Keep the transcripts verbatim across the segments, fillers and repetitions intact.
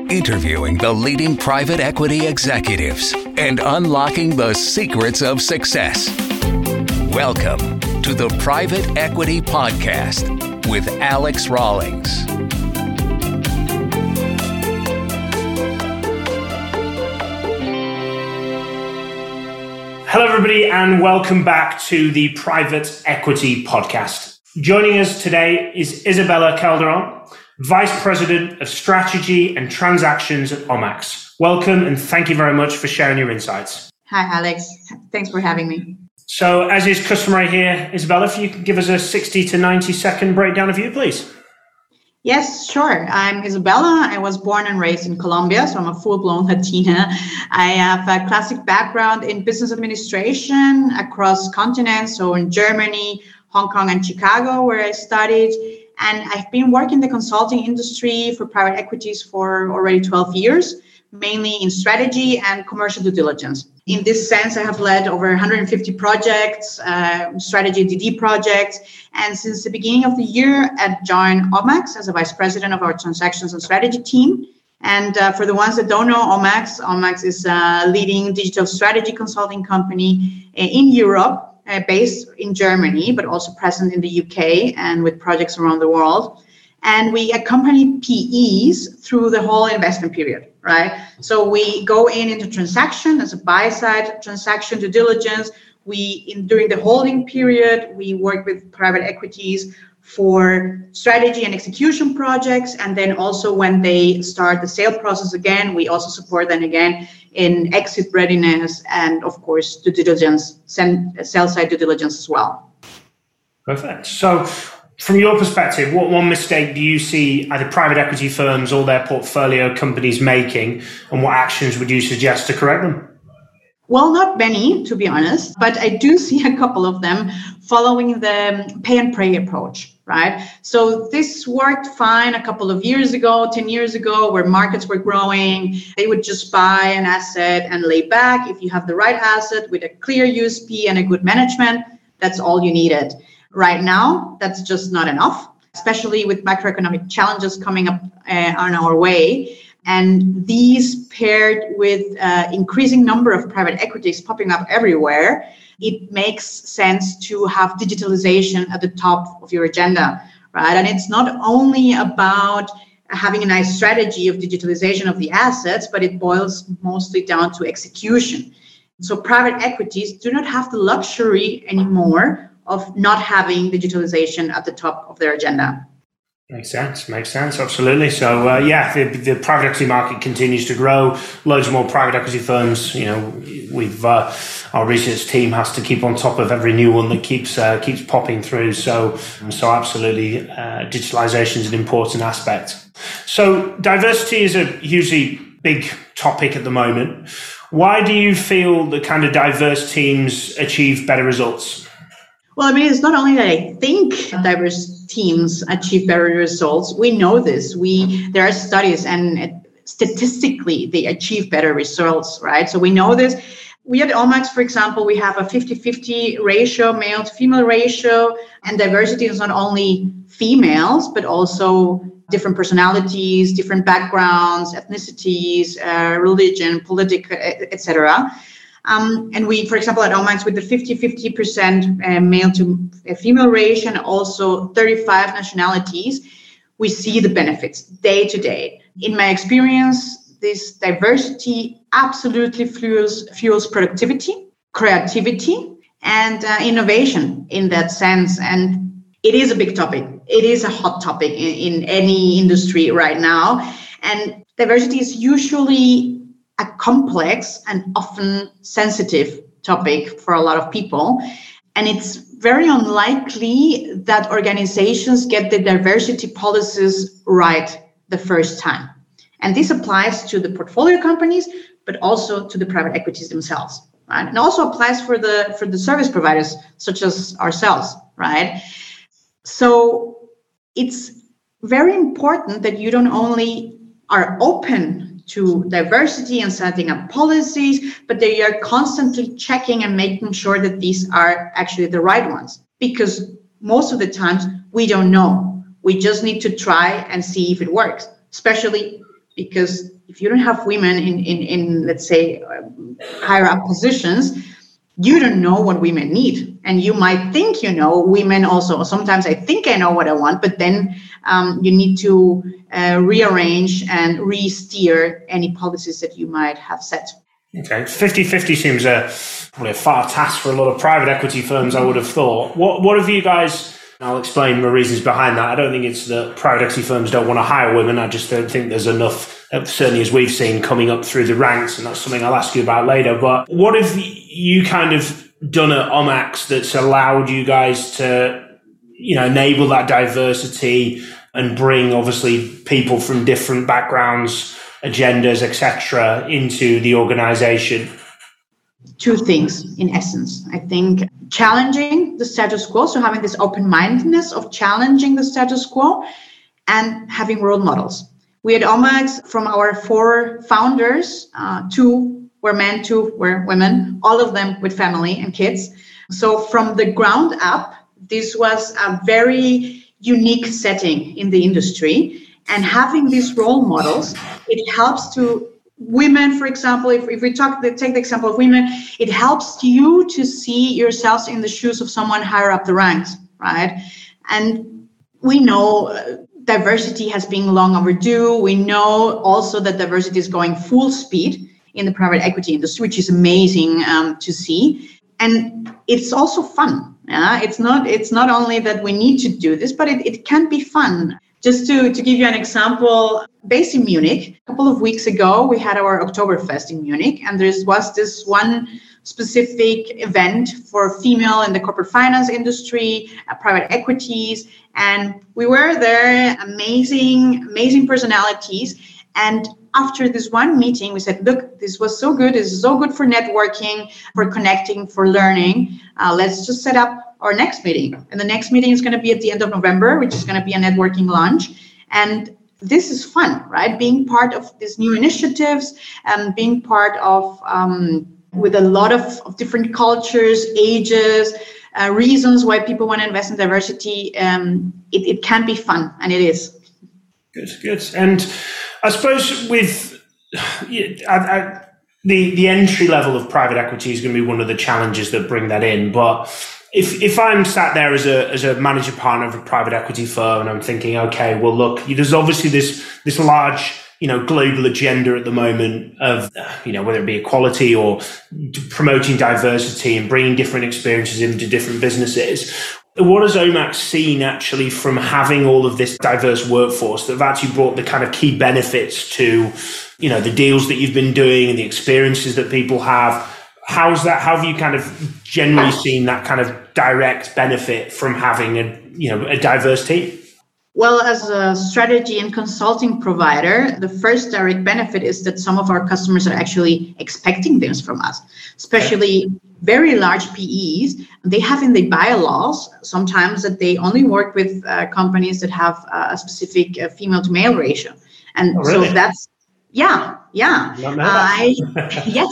interviewing the leading private equity executives and unlocking the secrets of success. Welcome to the Private Equity Podcast with Alex Rawlings. Hello, everybody, and welcome back to the Private Equity Podcast. Joining us today is Isabella Calderon, Vice President of Strategy and Transactions at Omax. Welcome, and thank you very much for sharing your insights. Hi, Alex. Thanks for having me. So, as is customary here, Isabella, if you could give us a sixty to ninety second breakdown of you, please. Yes, sure. I'm Isabella. I was born and raised in Colombia, so I'm a full-blown Latina. I have a classic background in business administration across continents, so in Germany, Hong Kong, and Chicago, where I studied. And I've been working in the consulting industry for private equities for already twelve years, mainly in strategy and commercial due diligence. In this sense, I have led over one hundred fifty projects, uh, strategy D D projects. And since the beginning of the year, I joined Omax as a vice president of our transactions and strategy team. And uh, for the ones that don't know Omax, Omax is a leading digital strategy consulting company in Europe, uh, based in Germany, but also present in the U K and with projects around the world. And we accompany P Es through the whole investment period, right? So we go in into transaction as a buy-side transaction due diligence. We, in during the holding period, we work with private equities for strategy and execution projects. And then also when they start the sale process again, we also support them again in exit readiness and, of course, due diligence, sell-side due diligence as well. Perfect. So from your perspective, what one mistake do you see either private equity firms or their portfolio companies making, and what actions would you suggest to correct them? Well, not many, to be honest, but I do see a couple of them following the pay and pray approach, right? So this worked fine a couple of years ago, ten years ago, where markets were growing. They would just buy an asset and lay back. If you have the right asset with a clear U S P and a good management, that's all you needed. Right now, that's just not enough, especially with macroeconomic challenges coming up uh, on our way. And these paired with uh, increasing number of private equities popping up everywhere, it makes sense to have digitalization at the top of your agenda, right? And it's not only about having a nice strategy of digitalization of the assets, but it boils mostly down to execution. So private equities do not have the luxury anymore of not having digitalization at the top of their agenda. Makes sense. Makes sense. Absolutely. So, uh, yeah, the, the private equity market continues to grow. Loads more private equity firms. You know, we've uh, our research team has to keep on top of every new one that keeps uh, keeps popping through. So, so absolutely, uh, digitalization is an important aspect. So, diversity is a hugely big topic at the moment. Why do you feel that kind of diverse teams achieve better results? Well, I mean, it's not only that I think diverse teams achieve better results. We know this. We there are studies, and statistically, they achieve better results, right? So we know this. We at Omax, for example, we have a fifty-fifty ratio, male to female ratio, and diversity is not only females, but also different personalities, different backgrounds, ethnicities, uh, religion, political, et cetera. Um, and we, for example, at Omax, with the fifty-fifty percent uh, male to female ratio and also thirty-five nationalities, we see the benefits day to day. In my experience, this diversity absolutely fuels, fuels productivity, creativity, and uh, innovation in that sense. And it is a big topic. It is a hot topic in, in any industry right now. And diversity is usually a complex and often sensitive topic for a lot of people. And it's very unlikely that organizations get the diversity policies right the first time. And this applies to the portfolio companies, but also to the private equities themselves, right? And also applies for the for the service providers, such as ourselves, right? So it's very important that you don't only are open to diversity and setting up policies, but they are constantly checking and making sure that these are actually the right ones. Because most of the times we don't know. We just need to try and see if it works, especially because if you don't have women in, in, in let's say, um, higher up positions, you don't know what women need. And you might think, you know, women also, sometimes I think I know what I want, but then um, you need to uh, rearrange and re-steer any policies that you might have set. Okay, fifty-fifty seems a, probably a far task for a lot of private equity firms, I would have thought. What, what have you guys, I'll explain the reasons behind that. I don't think it's that private equity firms don't want to hire women. I just don't think there's enough, certainly as we've seen, coming up through the ranks, and that's something I'll ask you about later. But what have you kind of done at Omax that's allowed you guys to, you know, enable that diversity and bring obviously people from different backgrounds, agendas, et cetera, into the organization? Two things, in essence. I think challenging the status quo, so having this open-mindedness of challenging the status quo, and having role models. We at Omax, from our four founders, uh, two were men, two were women, all of them with family and kids. So from the ground up, this was a very unique setting in the industry. And having these role models, it helps to women, for example, if, if we talk, take the example of women, it helps you to see yourselves in the shoes of someone higher up the ranks, right? And we know uh, diversity has been long overdue. We know also that diversity is going full speed in the private equity industry, which is amazing um, to see. And it's also fun. Yeah? It's not, it's not only that we need to do this, but it, it can be fun. Just to, to give you an example, based in Munich, a couple of weeks ago, we had our Oktoberfest in Munich, and there was this one specific event for female in the corporate finance industry, uh, private equities, and we were there, amazing, amazing personalities. And after this one meeting, we said, look, this was so good. This is so good for networking, for connecting, for learning. Uh, let's just set up our next meeting. And the next meeting is going to be at the end of November, which is going to be a networking lunch. And this is fun, right? Being part of these new initiatives and being part of, um, with a lot of, of different cultures, ages, uh, reasons why people want to invest in diversity. Um, it, it can be fun, and it is. Good, good. And I suppose with I, I, the the entry level of private equity is going to be one of the challenges that bring that in. But if if I'm sat there as a as a manager partner of a private equity firm and I'm thinking, okay, well, look, there's obviously this this large, you know, global agenda at the moment of, you know, whether it be equality or promoting diversity and bringing different experiences into different businesses. What has Omax seen actually from having all of this diverse workforce that have actually brought the kind of key benefits to, you know, the deals that you've been doing and the experiences that people have? How's that? How have you kind of generally seen that kind of direct benefit from having a, you know, a diverse team? Well, as a strategy and consulting provider, the first direct benefit is that some of our customers are actually expecting this from us, especially very large P Es. They have in the bylaws sometimes that they only work with uh, companies that have uh, a specific uh, female to male ratio. And oh, really? So that's, yeah, yeah. Uh, I, yes,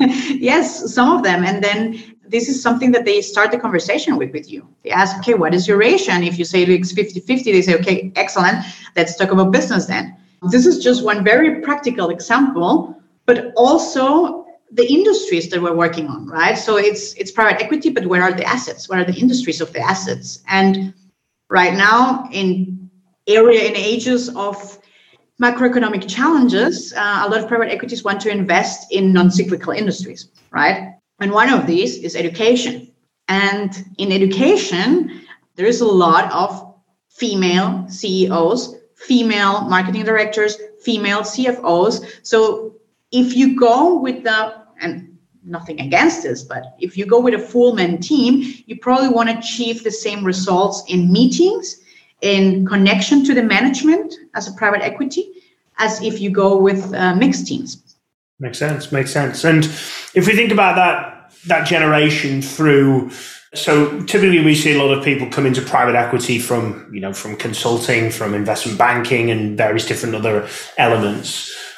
yes, some of them. And then this is something that they start the conversation with with you. They ask, okay, what is your ratio? And if you say it's fifty-fifty, they say, okay, excellent. Let's talk about business then. This is just one very practical example, but also the industries that we're working on, right? So it's it's private equity, but where are the assets? What are the industries of the assets? And right now, in area and ages of macroeconomic challenges, uh, a lot of private equities want to invest in non-cyclical industries, right? And one of these is education. And in education, there is a lot of female C E Os, female marketing directors, female C F Os. So if you go with the, and nothing against this, but if you go with a full men team, you probably want to achieve the same results in meetings, in connection to the management as a private equity, as if you go with uh, mixed teams. Makes sense, makes sense. And if we think about that that generation through, so typically we see a lot of people come into private equity from, you know, from consulting, from investment banking and various different other elements.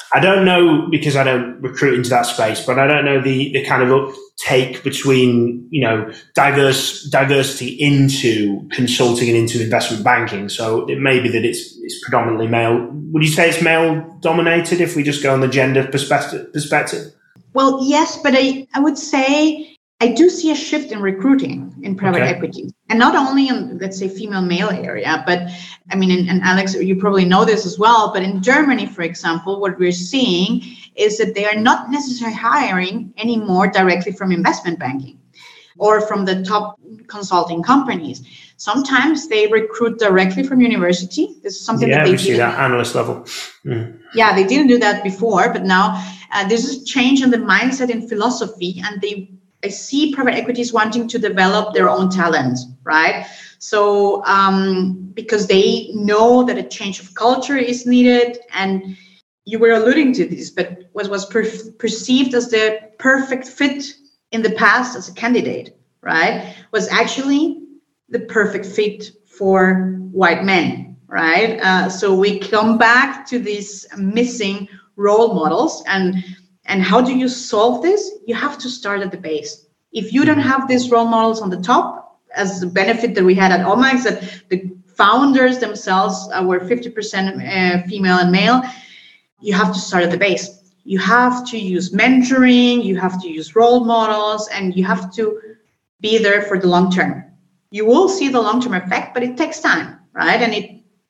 I don't know, because I don't recruit into that space, but I don't know the, the kind of uptake between, you know, diverse diversity into consulting and into investment banking. So it may be that it's, it's predominantly male. Would you say it's male dominated if we just go on the gender perspective? perspective? Well, yes, but I, I would say I do see a shift in recruiting in private okay. equity, and not only in, let's say, female-male area, but I mean, and, and Alex, you probably know this as well, but in Germany, for example, what we're seeing is that they are not necessarily hiring anymore directly from investment banking or from the top consulting companies. Sometimes they recruit directly from university. This is something yeah, that they we see that analyst level. Mm. Yeah, they didn't do that before, but now uh, there's a change in the mindset and philosophy, and they I see private equities wanting to develop their own talent, right? So um, because they know that a change of culture is needed, and you were alluding to this, but what was per- perceived as the perfect fit in the past as a candidate, right, was actually the perfect fit for white men, right? Uh, so we come back to these missing role models, and And how do you solve this? You have to start at the base. If you don't have these role models on the top, as the benefit that we had at Omax, that the founders themselves uh, were fifty percent uh, female and male, you have to start at the base. You have to use mentoring, you have to use role models, and you have to be there for the long term. You will see the long-term effect, but it takes time, right? And it,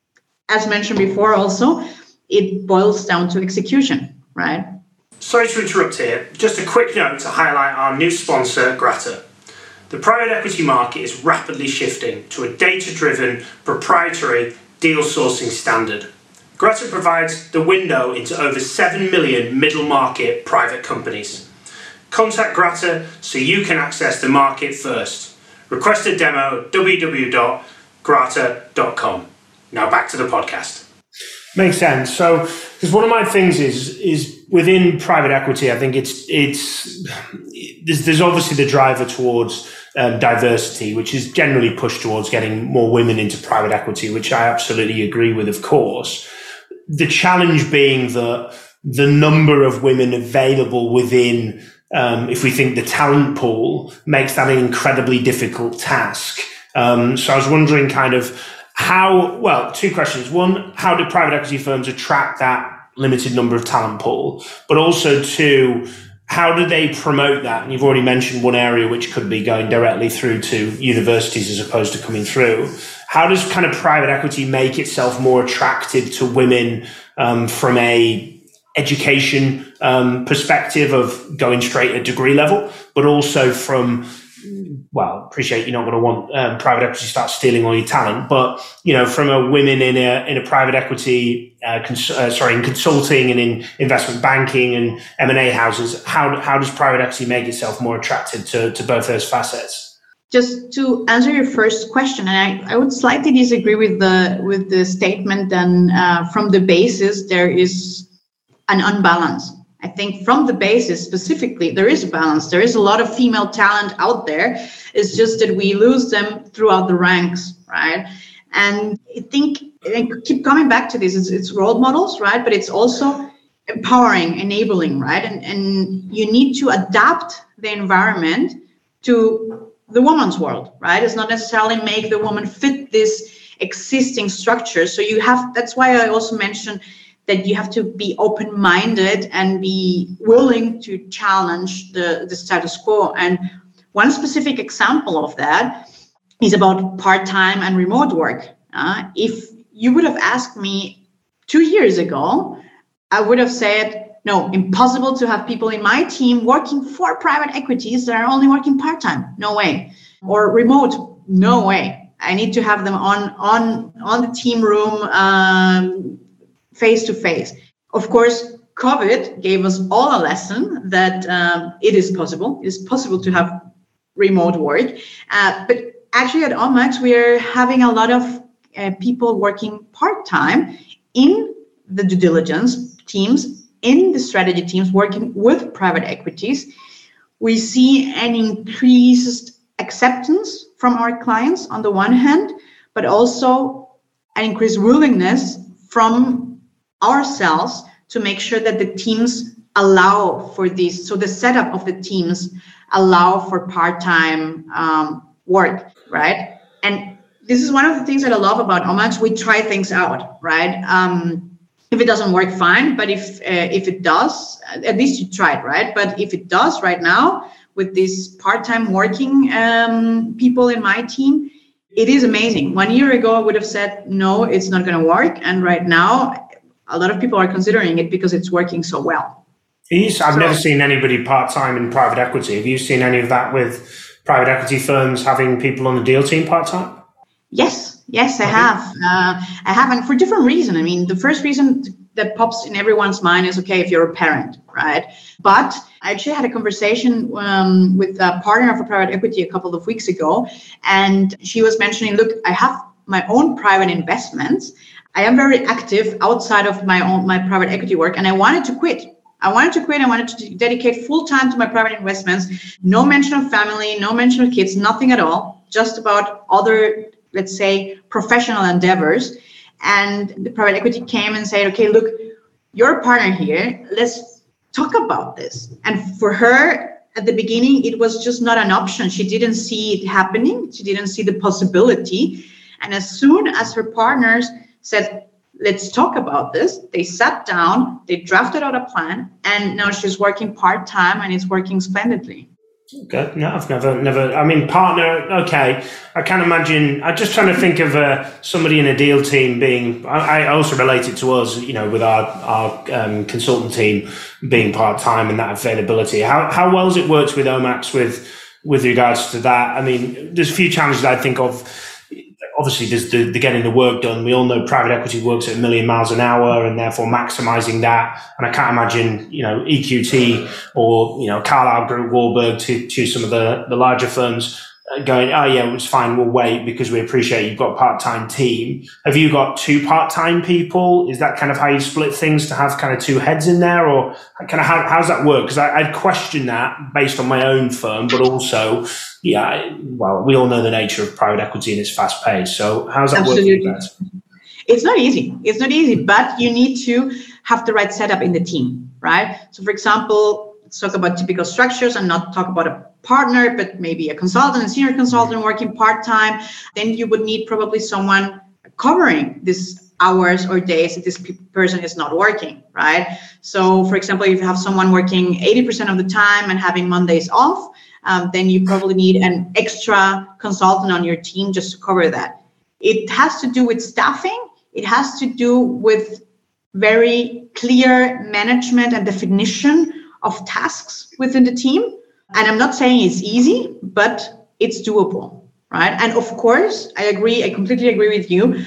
as mentioned before also, it boils down to execution, right? Sorry to interrupt here. Just a quick note to highlight our new sponsor, Grata. The private equity market is rapidly shifting to a data-driven, proprietary deal sourcing standard. Grata provides the window into over seven million middle-market private companies. Contact Grata so you can access the market first. Request a demo at w w w dot grata dot com. Now back to the podcast. Makes sense. So, because one of my things is is within private equity, I think it's it's there's, there's obviously the driver towards um, diversity, which is generally pushed towards getting more women into private equity, which I absolutely agree with, of course. The challenge being that the number of women available within, um, if we think the talent pool, makes that an incredibly difficult task. Um, so I was wondering kind of how, well, two questions. One, how do private equity firms attract that limited number of talent pool? But also, two, how do they promote that? And you've already mentioned one area, which could be going directly through to universities as opposed to coming through. How does kind of private equity make itself more attractive to women um, from a education um, perspective of going straight at degree level, but also from, well, appreciate you're not going to want um, private equity to start stealing all your talent, but, you know, from a women in a in a private equity, uh, cons- uh, sorry, in consulting and in investment banking and M and A houses, how how does private equity make itself more attractive to, to both those facets? Just to answer your first question, and I, I would slightly disagree with the with the statement that uh, from the basis there is an unbalance. I think from the basis specifically, there is a balance. There is a lot of female talent out there. It's just that we lose them throughout the ranks, right? And I think, I keep coming back to this, it's, it's role models, right? But it's also empowering, enabling, right? And, and you need to adapt the environment to the woman's world, right? It's not necessarily make the woman fit this existing structure. So you have, that's why I also mentioned that you have to be open-minded and be willing to challenge the, the status quo. And one specific example of that is about part-time and remote work. Uh, if you would have asked me two years ago, I would have said, no, impossible to have people in my team working for private equities that are only working part-time. No way. Or remote. No way. I need to have them on, on, on the team room, um, face-to-face. Of course, COVID gave us all a lesson that um, it is possible. It is possible to have remote work. Uh, but actually at Omax, we are having a lot of uh, people working part-time in the due diligence teams, in the strategy teams, working with private equities. We see an increased acceptance from our clients on the one hand, but also an increased willingness from ourselves to make sure that the teams allow for this. So the setup of the teams allow for part-time um, work, right? And this is one of the things that I love about Omax. We try things out, right? Um, if it doesn't work, fine. But if uh, if it does, at least you tried, right? But if it does right now, with these part-time working um, people in my team, it is amazing. One year ago, I would have said, no, it's not going to work. And right now, a lot of people are considering it because it's working so well. I've so, never seen anybody part-time in private equity. Have you seen any of that with private equity firms having people on the deal team part-time? Yes, yes, I have. Uh, I have, and for different reasons. I mean, the first reason that pops in everyone's mind is, okay, if you're a parent, right? But I actually had a conversation um, with a partner of a private equity a couple of weeks ago, and she was mentioning, look, I have my own private investments. I am very active outside of my own my private equity work, and I wanted to quit. I wanted to quit. I wanted to dedicate full time to my private investments. No mention of family, no mention of kids, nothing at all. Just about other, let's say, professional endeavors. And the private equity came and said, okay, look, you're a partner here. Let's talk about this. And for her, at the beginning, it was just not an option. She didn't see it happening. She didn't see the possibility. And as soon as her partners said, let's talk about this, they sat down, they drafted out a plan, and now she's working part-time and it's working splendidly. Okay, no, I've never, never, I mean, partner, okay. I can't imagine, I'm just trying to think of uh, somebody in a deal team being, I, I also relate it to us, you know, with our, our um, consultant team being part-time and that availability. How how well has it worked with Omax with, with regards to that? I mean, there's a few challenges I think of. Obviously, there's the, the getting the work done. We all know private equity works at a million miles an hour, and therefore maximizing that. And I can't imagine, you know, E Q T or, you know, Carlyle Group, Warburg to, to some of the, the larger firms going, oh yeah, it's fine, we'll wait because we appreciate you've got a part-time team. Have you got two part-time people? Is that kind of how you split things to have kind of two heads in there, or kind of how how's that work? Because I'd question that based on my own firm, but also, yeah, well, we all know the nature of private equity and it's fast-paced. So how's that Absolutely. working? It's not easy. It's not easy, but you need to have the right setup in the team, right? So, for example, let's talk about typical structures and not talk about a partner, but maybe a consultant, a senior consultant working part-time. Then you would need probably someone covering these hours or days that this person is not working, right? So, for example, if you have someone working eighty percent of the time and having Mondays off, um, then you probably need an extra consultant on your team just to cover that. It has to do with staffing. It has to do with very clear management and definition of tasks within the team. And I'm not saying it's easy, but it's doable, right? And of course, I agree, I completely agree with you.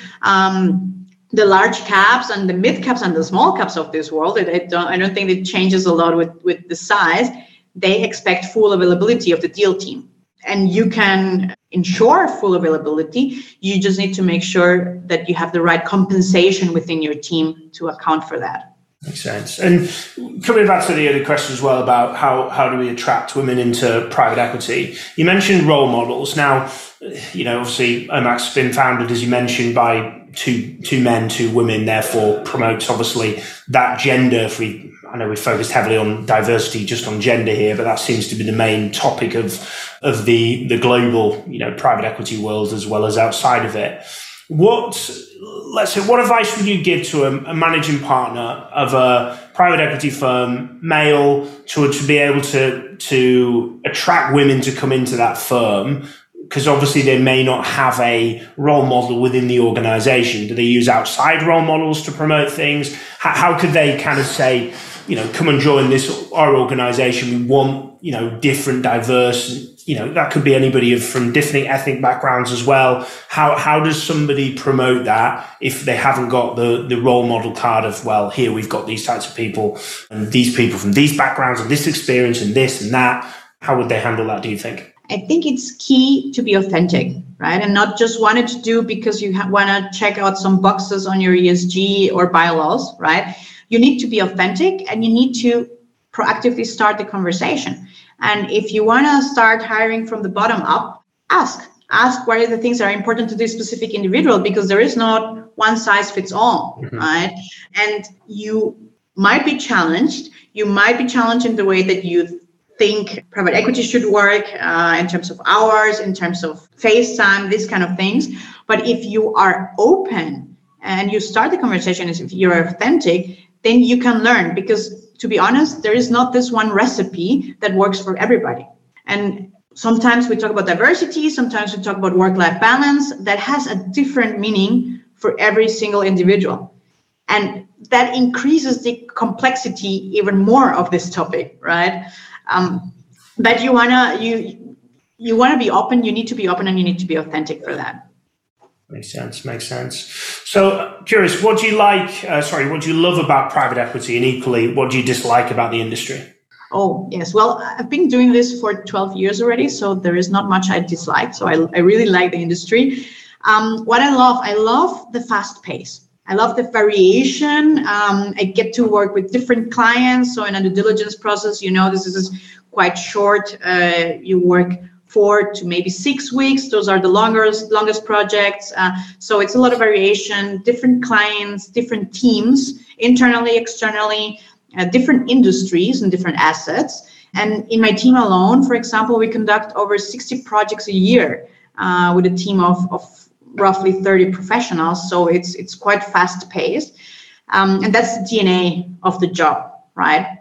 Um, the large caps and the mid caps and the small caps of this world, I don't, I don't think it changes a lot with, with the size. They expect full availability of the deal team. And you can ensure full availability. You just need to make sure that you have the right compensation within your team to account for that. Makes sense. And coming back to the other question as well about how, how do we attract women into private equity? You mentioned role models. Now, you know, obviously Omax has been founded, as you mentioned, by two two men, two women, therefore promotes obviously that gender. If we, I know we focused heavily on diversity, just on gender here, but that seems to be the main topic of of the the global, you know, private equity world as well as outside of it. What, let's say, what advice would you give to a, a managing partner of a private equity firm, male, to, to be able to, to attract women to come into that firm? Because obviously they may not have a role model within the organization. Do they use outside role models to promote things? How, how could they kind of say, you know, come and join this, our organization, we want, you know, different, diverse, you know, that could be anybody from different ethnic backgrounds as well. How how does somebody promote that if they haven't got the, the role model card of, well, here we've got these types of people and these people from these backgrounds and this experience and this and that? How would they handle that, do you think? I think it's key to be authentic, right? And not just want it to do because you ha- want to check out some boxes on your E S G or bylaws, right? You need to be authentic and you need to proactively start the conversation. And if you want to start hiring from the bottom up, ask. Ask what are the things that are important to this specific individual, because there is not one size fits all, mm-hmm. right? And you might be challenged. You might be challenged in the way that you think private equity should work uh, in terms of hours, in terms of face time, these kind of things. But if you are open and you start the conversation as if you're authentic, then you can learn, because to be honest, there is not this one recipe that works for everybody. And sometimes we talk about diversity, sometimes we talk about work-life balance that has a different meaning for every single individual. And that increases the complexity even more of this topic, right? Um, but you wanna you you wanna be open. You need to be open, and you need to be authentic for that. Makes sense. Makes sense. So, uh, curious, what do you like? Uh, sorry, what do you love about private equity, and equally, what do you dislike about the industry? Oh, yes. Well, I've been doing this for twelve years already, so there is not much I dislike. So I, I really like the industry. Um, what I love, I love the fast pace. I love the variation. Um, I get to work with different clients. So in a due diligence process, you know, this is quite short. Uh, you work four to maybe six weeks. Those are the longest, longest projects. Uh, so it's a lot of variation, different clients, different teams, internally, externally, uh, different industries and different assets. And in my team alone, for example, we conduct over sixty projects a year uh, with a team of, of roughly thirty professionals. So it's it's quite fast paced. Um, and that's the D N A of the job, right?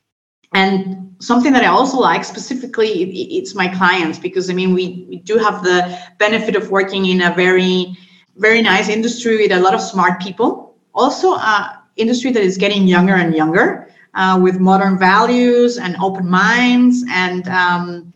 And something that I also like specifically, it's my clients, because I mean, we, we do have the benefit of working in a very, very nice industry with a lot of smart people. Also, a industry that is getting younger and younger uh, with modern values and open minds. And um,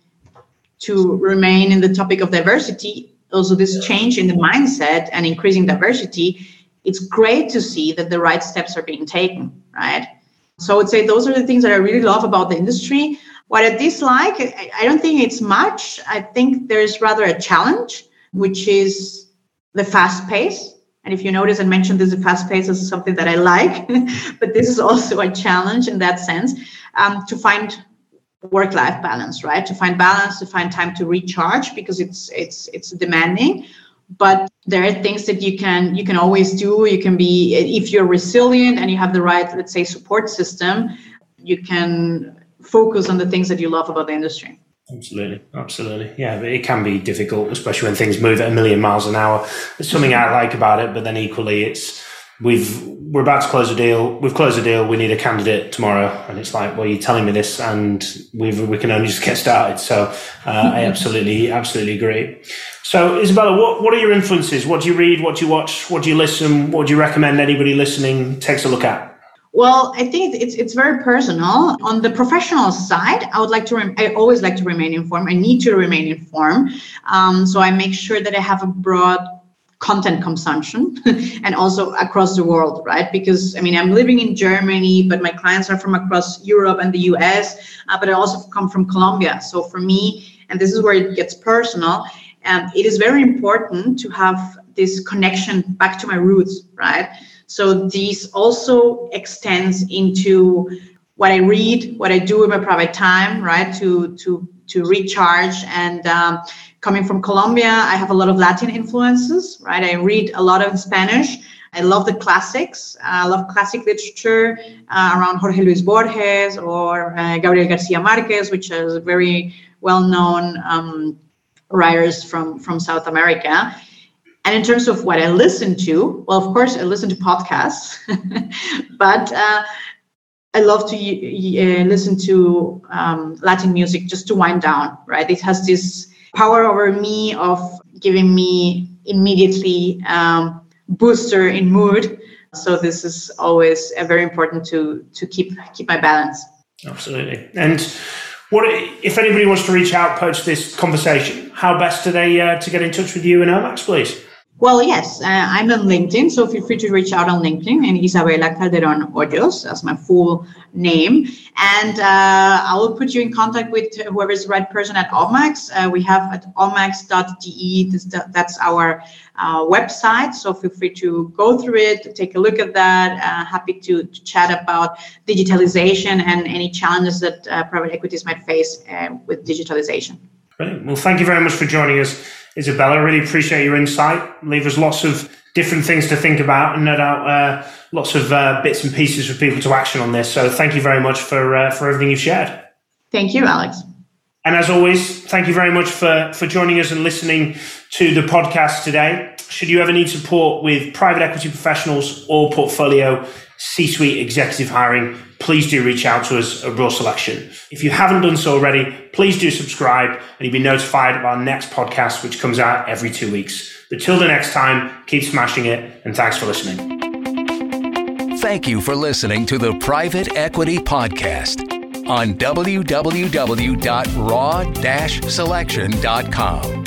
to remain in the topic of diversity, also this change in the mindset and increasing diversity, it's great to see that the right steps are being taken, right? So I would say those are the things that I really love about the industry. What I dislike, I don't think it's much. I think there's rather a challenge, which is the fast pace. And if you notice, I mentioned this, the fast pace is something that I like, but this is also a challenge in that sense, um, to find work-life balance, right? To find balance, to find time to recharge, because it's it's it's demanding. But there are things that you can you can always do. You can be, if you're resilient and you have the right, let's say, support system, you can focus on the things that you love about the industry. Absolutely, absolutely. Yeah, but it can be difficult, especially when things move at a million miles an hour. There's something I like about it, but then equally, it's we've we're about to close a deal. We've closed a deal. We need a candidate tomorrow, and it's like, well, you're telling me this, and we we can only just get started. So uh, I absolutely, absolutely agree. So Isabella, what what are your influences? What do you read? What do you watch? What do you listen? What do you recommend anybody listening takes a look at? Well, I think it's it's very personal. On the professional side, I would like to. Rem- I always like to remain informed. I need to remain informed. Um, so I make sure that I have a broad content consumption and also across the world, right? Because I mean, I'm living in Germany, but my clients are from across Europe and the U S, uh, but I also come from Colombia. So for me, and this is where it gets personal, um, it is very important to have this connection back to my roots, right? So this also extends into what I read, what I do in my private time, right? To to to recharge. And um, coming from Colombia, I have a lot of Latin influences, right? I read a lot of Spanish. I love the classics. I love classic literature uh, around Jorge Luis Borges or uh, Gabriel Garcia Marquez, which is very well-known um, writers from, from South America. And in terms of what I listen to, well, of course, I listen to podcasts, but uh, I love to uh, listen to um, Latin music just to wind down, right? It has this power over me of giving me immediately um, booster in mood. So this is always uh, very important to to keep keep my balance. Absolutely. And what if anybody wants to reach out, poach this conversation? How best do they uh, to get in touch with you and Omax, please? Well, yes, uh, I'm on LinkedIn, so feel free to reach out on LinkedIn, and Isabella Calderon Hoyos, that's my full name. And uh, I will put you in contact with whoever is the right person at Omax. Uh, we have at omax dot d e, this, that's our uh, website, so feel free to go through it, take a look at that. Uh, happy to, to chat about digitalization and any challenges that uh, private equities might face uh, with digitalization. Brilliant. Well, thank you very much for joining us, Isabella. I really appreciate your insight. Leave us lots of different things to think about, and no doubt uh, lots of uh, bits and pieces for people to action on this. So thank you very much for uh, for everything you've shared. Thank you, Alex. And as always, thank you very much for, for joining us and listening to the podcast today. Should you ever need support with private equity professionals or portfolio C-suite executive hiring, please do reach out to us at Raw Selection. If you haven't done so already, please do subscribe and you'll be notified of our next podcast, which comes out every two weeks. But till the next time, keep smashing it, and thanks for listening. Thank you for listening to the Private Equity Podcast on w w w dot raw dash selection dot com.